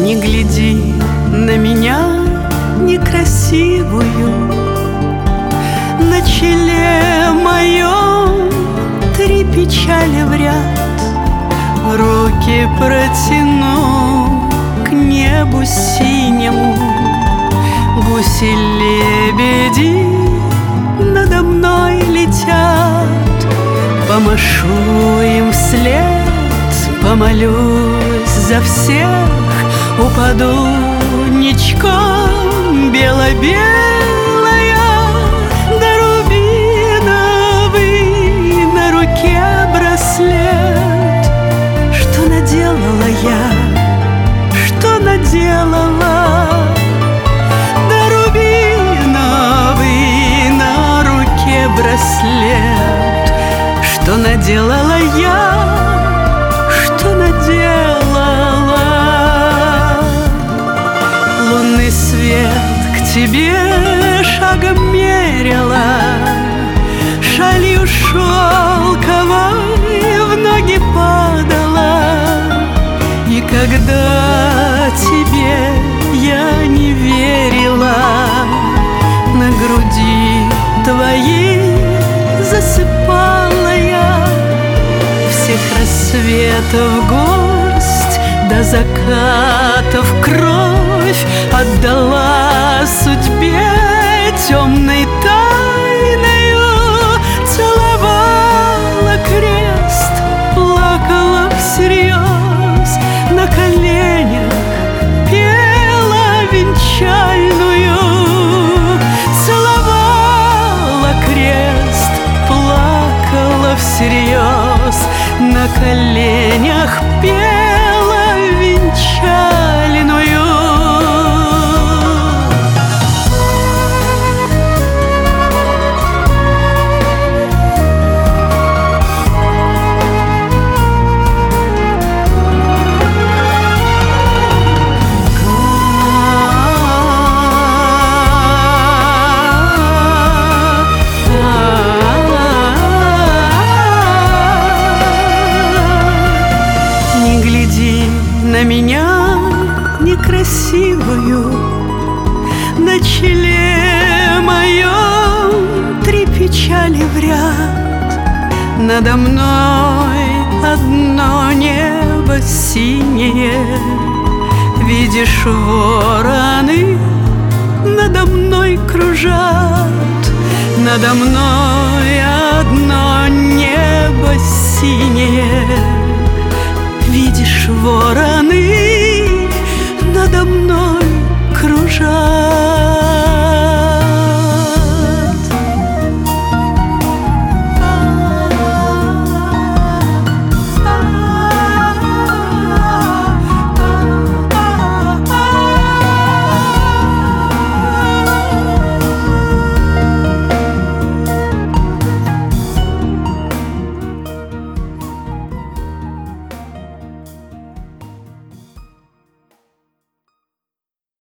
Не гляди на меня некрасивую. На челе моем 3 печали в ряд. Руки протяну к небу синему. Гуси-лебеди надо мной летят. Помашу им вслед, помолюсь за всех. Упаду ничком бело-белая, да рубиновый на руке браслет. Что наделала я, что наделала? Да рубиновый на руке браслет. Что наделала я, что наделала? Лунный свет к тебе шагом мерила, шалью шелковой в ноги падала. И когда тебе я не верила, на груди твоей засыпала я. Всех рассветов горсть до закатов кровь отдала судьбе темной тайною. Целовала крест, плакала всерьез, на коленях пела венчальную. Целовала крест, плакала всерьез, на коленях пела венчальную. На меня некрасивую, на челе моем 3 печали в ряд. Надо мной одно небо синее. Видишь, вороны надо мной кружат. Надо мной одно небо синее. Видишь, вороны надо мной кружат.